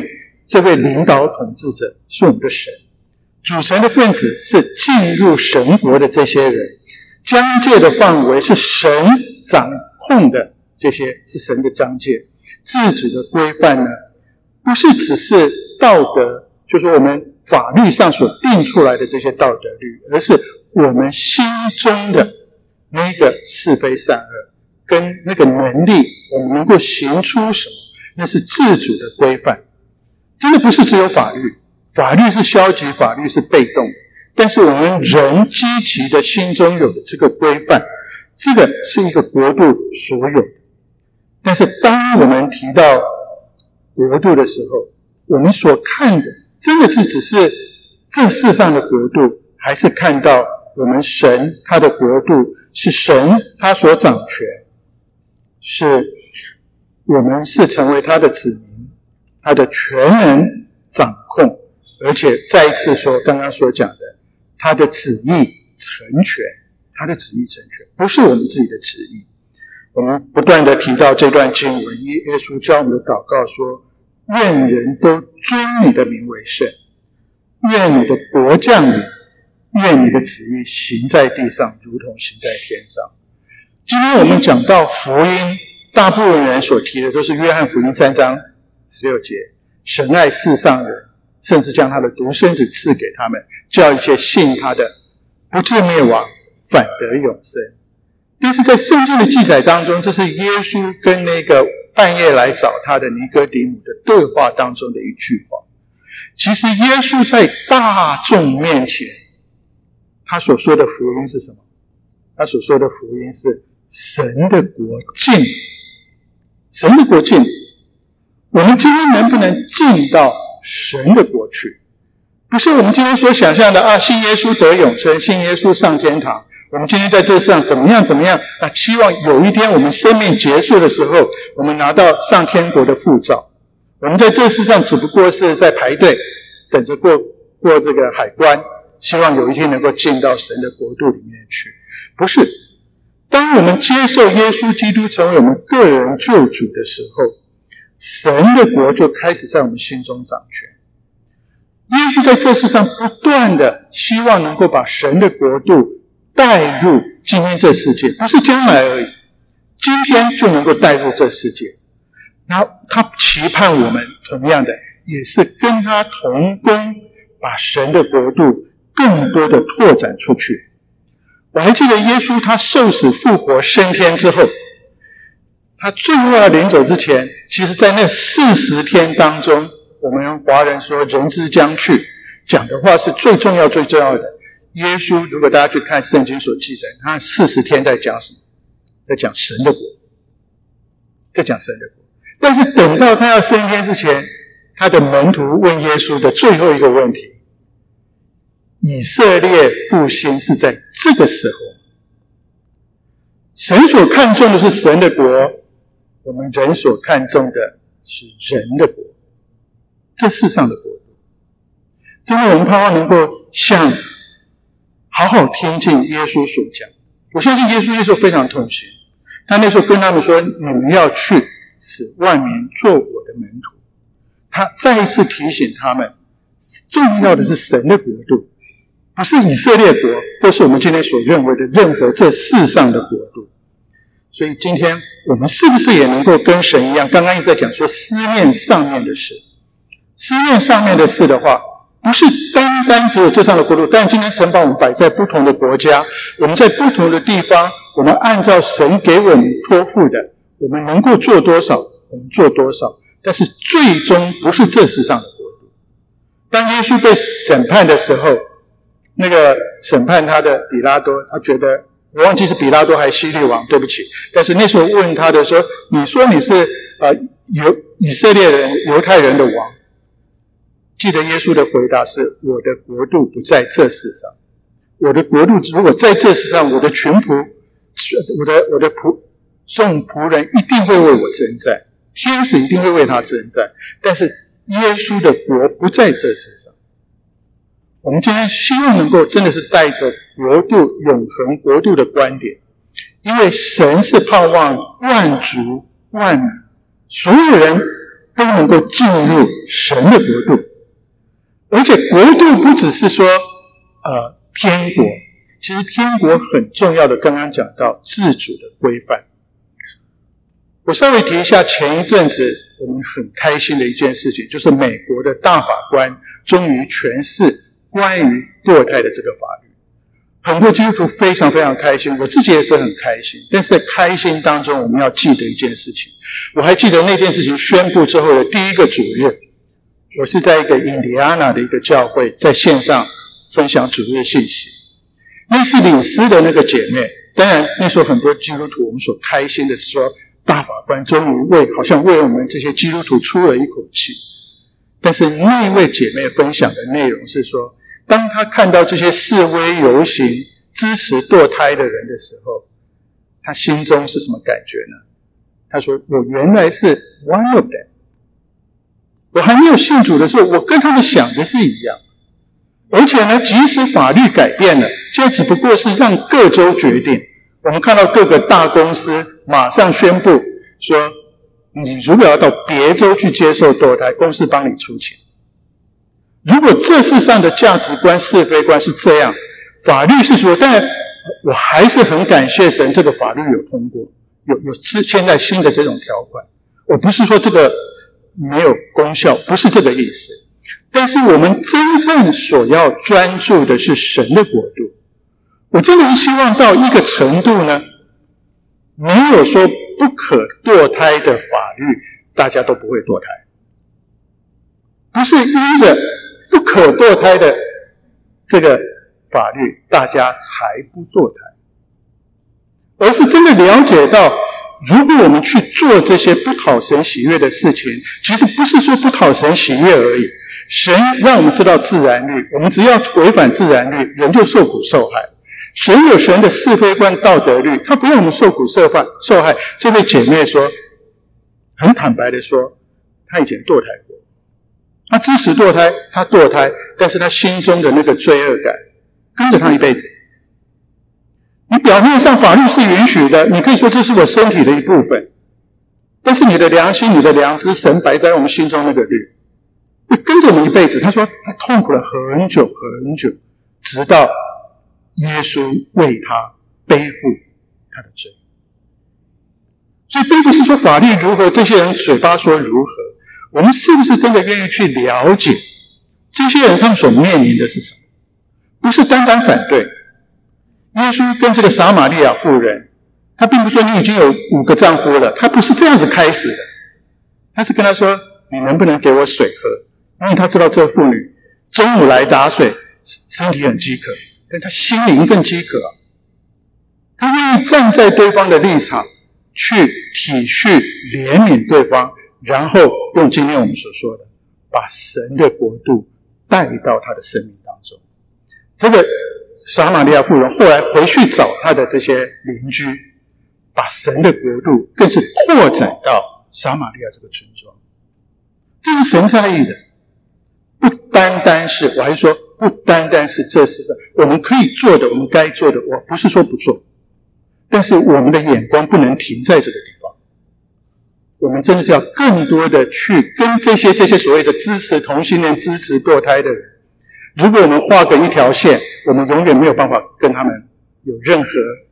这位领导统治者是我们的神。主神的分子是进入神国的这些人，疆界的范围是神掌控的，这些是神的疆界。自主的规范呢，不是只是道德，就是我们法律上所定出来的这些道德律，而是我们心中的那个是非善恶跟那个能力，我们能够行出什么，那是自主的规范。真的不是只有法律，法律是消极，法律是被动的，但是我们人积极的心中有的这个规范，这个是一个国度所有的。但是当我们提到国度的时候，我们所看的真的是只是这世上的国度，还是看到我们神他的国度是神他所掌权，是我们是成为他的子民，他的全能掌控，而且再一次说刚刚所讲的他的旨意成全，他的旨意成全，不是我们自己的旨意。我们不断的提到这段经文，耶稣教我们的祷告说，愿人都尊你的名为圣，愿你的国降临，愿你的旨意行在地上如同行在天上。今天我们讲到福音，大部分人所提的都是约翰福音三章十六节，神爱世上人，甚至将他的独生子赐给他们，叫一切信他的不至灭亡，反得永生。但是在圣经的记载当中，这是耶稣跟那个半夜来找他的尼哥底母的对话当中的一句话。其实耶稣在大众面前，他所说的福音是什么？他所说的福音是神的国近，神的国近。我们今天能不能进到神的国去？不是我们今天所想象的啊，信耶稣得永生，信耶稣上天堂。我们今天在这世上怎么样怎么样啊？期望有一天我们生命结束的时候，我们拿到上天国的护照。我们在这世上只不过是在排队，等着过过这个海关，希望有一天能够进到神的国度里面去。不是，当我们接受耶稣基督成为我们个人救主的时候，神的国就开始在我们心中掌权。耶稣在这世上不断的希望能够把神的国度带入今天这世界，不是将来而已，今天就能够带入这世界。然后他期盼我们同样的也是跟他同工，把神的国度更多的拓展出去。我还记得耶稣他受死复活升天之后，他最后要临走之前，其实在那四十天当中，我们华人说人之将去，讲的话是最重要最重要的。耶稣如果大家去看圣经所记载，他四十天在讲什么？在讲神的国，在讲神的国。但是等到他要升天之前，他的门徒问耶稣的最后一个问题，以色列复兴是在这个时候。神所看重的是神的国，我们人所看重的是人的国，这世上的国度。真的我们盼望能够像好好听进耶稣所讲。我相信耶稣那时候非常痛心，他那时候跟他们说，你们要去使万民做我的门徒。他再一次提醒他们，重要的是神的国度，不是以色列国，或是我们今天所认为的任何这世上的国度。所以今天我们是不是也能够跟神一样，刚刚一直在讲说思念上面的事，思念上面的事的话，不是单单只有这上的国度，但今天神把我们摆在不同的国家，我们在不同的地方，我们按照神给我们托付的，我们能够做多少我们做多少，但是最终不是这世上的国度。当耶稣被审判的时候，那个审判他的比拉多，他觉得我忘记是比拉多还是希律王，对不起，但是那时候问他的说，你说你是呃犹以色列人犹太人的王，记得耶稣的回答是，我的国度不在这世上，我的国度如果在这世上，我的群仆我的我的仆众仆人一定会为我征战，天使一定会为他征战，但是耶稣的国不在这世上。我们今天希望能够真的是带着国度永恒国度的观点，因为神是盼望万族万民所有人都能够进入神的国度。而且国度不只是说呃天国，其实天国很重要的，刚刚讲到自主的规范。我稍微提一下，前一阵子我们很开心的一件事情，就是美国的大法官终于诠释关于堕胎的这个法律。很多基督徒非常非常开心，我自己也是很开心。但是在开心当中，我们要记得一件事情。我还记得那件事情宣布之后的第一个主日，我是在一个印第安纳的一个教会，在线上分享主日信息。那是领诗的那个姐妹，当然那时候很多基督徒，我们所开心的是说，大法官终于为好像为我们这些基督徒出了一口气。但是那位姐妹分享的内容是说，当她看到这些示威游行支持堕胎的人的时候，她心中是什么感觉呢？她说，我原来是 one of them， 我还没有信主的时候，我跟他们想的是一样。而且呢，即使法律改变了，现在只不过是让各州决定。我们看到各个大公司马上宣布说，你如果要到别州去接受堕胎，公司帮你出钱。如果这世上的价值观、是非观是这样，法律是说，当然我还是很感谢神，这个法律有通过，有有现在新的这种条款。我不是说这个没有功效，不是这个意思。但是我们真正所要专注的是神的国度。我真的是希望到一个程度呢，没有说不可堕胎的法律，大家都不会堕胎。不是因着不可堕胎的这个法律，大家才不堕胎，而是真的了解到，如果我们去做这些不讨神喜悦的事情，其实不是说不讨神喜悦而已。神让我们知道自然律，我们只要违反自然律，人就受苦受害。神有神的是非观、道德律，他不让我们受苦受害。受害。这位姐妹说，很坦白的说，她以前堕胎过，她支持堕胎，她堕胎，但是她心中的那个罪恶感跟着她一辈子。你表面上法律是允许的，你可以说这是我身体的一部分，但是你的良心、你的良知，神摆在我们心中那个律，会跟着我们一辈子。他说他痛苦了很久很久，直到耶稣为他背负他的罪。所以并不是说法律如何，这些人嘴巴说如何，我们是不是真的愿意去了解这些人他们所面临的是什么？不是单单反对。耶稣跟这个撒玛利亚妇人，他并不是说你已经有五个丈夫了，他不是这样子开始的，他是跟他说，你能不能给我水喝？因为他知道这妇女中午来打水，身体很饥渴，但他心灵更饥渴啊。他愿意站在对方的立场去体恤怜悯对方，然后用今天我们所说的，把神的国度带到他的生命当中。这个撒玛利亚妇人后来回去找他的这些邻居，把神的国度更是扩展到撒玛利亚这个村庄。这是神在意的，不单单是，我还说不单单是这四个我们可以做的，我们该做的，我不是说不做，但是我们的眼光不能停在这个地方。我们真的是要更多的去跟这些这些所谓的支持同性恋、支持堕胎的人，如果我们画个一条线，我们永远没有办法跟他们有任何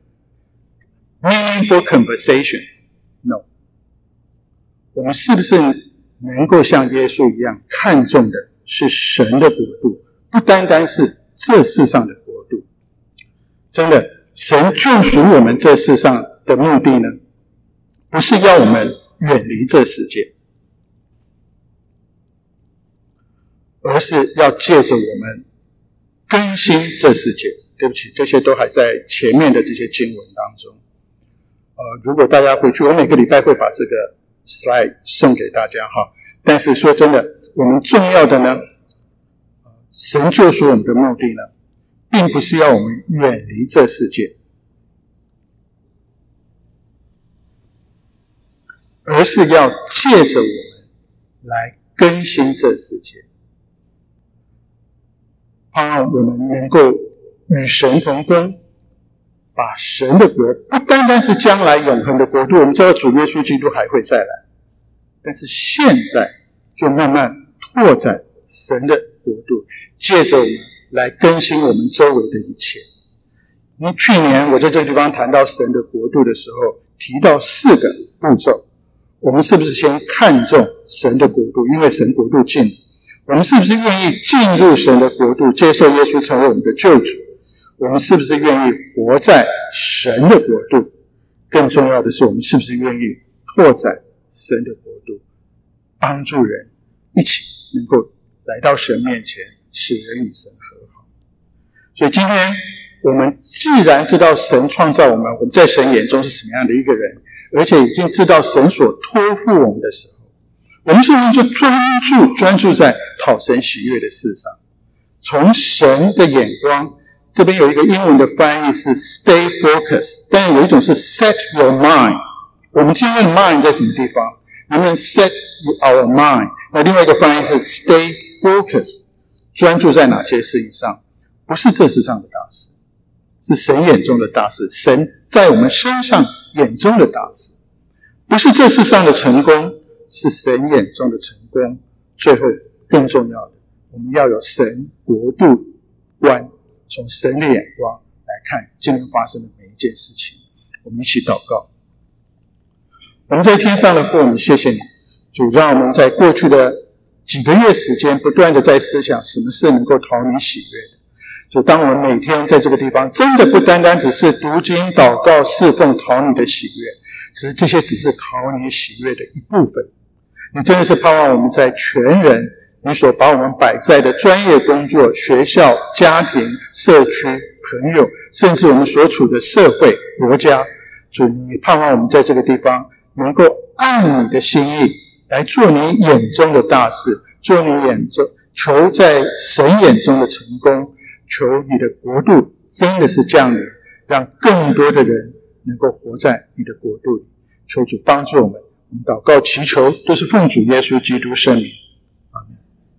meaningful conversation。 No， 我们是不是能够像耶稣一样，看重的是神的国度，不单单是这世上的国度。真的，神救赎我们这世上的目的呢，不是要我们远离这世界，而是要借着我们更新这世界。对不起，这些都还在前面的这些经文当中。呃，如果大家回去，我每个礼拜会把这个 slide 送给大家哈。但是说真的，我们重要的呢，神救赎我们的目的呢，并不是要我们远离这世界，而是要借着我们来更新这世界，盼望我们能够与神同工，把神的国不单单是将来永恒的国度，我们知道主耶稣基督还会再来， 但是现在就慢慢拓展神的国度，借着我们来更新我们周围的一切。因为去年我在这个地方谈到神的国度的时候，提到四个步骤，我们是不是先看重神的国度？因为神国度近，我们是不是愿意进入神的国度，接受耶稣成为我们的救主？我们是不是愿意活在神的国度？更重要的是，我们是不是愿意拓展神的国度，帮助人一起能够来到神面前，使人与神和好。所以今天我们既然知道神创造我们，我们在神眼中是什么样的一个人，而且已经知道神所托付我们的时候，我们是不是就专注专注在讨神喜悦的事上？从神的眼光，这边有一个英文的翻译是 stay focused， 但有一种是 set your mind。 我们今天的 mind 在什么地方？能不能 set our mind？ 那另外一个翻译是 stay focused， 专注在哪些事情上？不是这世上的大事，是神眼中的大事，神在我们身上眼中的大事。不是这世上的成功，是神眼中的成功。最后更重要的，我们要有神国度观，从神的眼光来看今天发生的每一件事情。我们一起祷告。我们在天上的父，我们谢谢你，主，让我们在过去的几个月时间不断的在思想什么是能够讨你喜悦的。主，当我们每天在这个地方真的不单单只是读经祷告侍奉讨你的喜悦，只是这些只是讨你喜悦的一部分。你真的是盼望我们在全人你所把我们摆在的专业工作、学校、家庭、社区、朋友，甚至我们所处的社会、国家，主，你盼望我们在这个地方能够按你的心意来做你眼中的大事，做你眼中求在神眼中的成功，求你的国度真的是降临，让更多的人能够活在你的国度里。求主帮助我们，我们祷告祈求都是奉主耶稣基督圣名。